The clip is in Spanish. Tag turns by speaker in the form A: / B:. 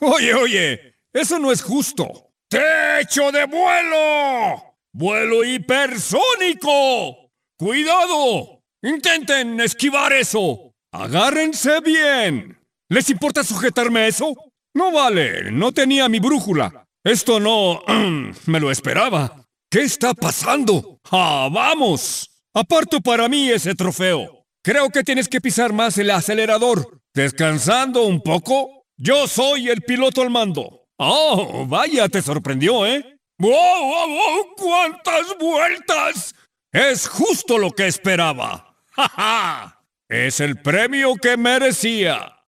A: Oye, oye, eso no es justo. ¡Techo de vuelo! ¡Vuelo hipersónico! ¡Cuidado! ¡Intenten esquivar eso! ¡Agárrense bien! ¿Les importa sujetarme eso? No vale, no tenía mi brújula. Esto no... me lo esperaba. ¿Qué está pasando? ¡Ah, vamos! Aparto para mí ese trofeo. Creo que tienes que pisar más el acelerador. ¿Descansando un poco? Yo soy el piloto al mando. Oh, vaya, te sorprendió, ¿eh? ¡Wow, wow, wow! ¡Cuántas vueltas! Es justo lo que esperaba. ¡Ja, ja! Es el premio que merecía.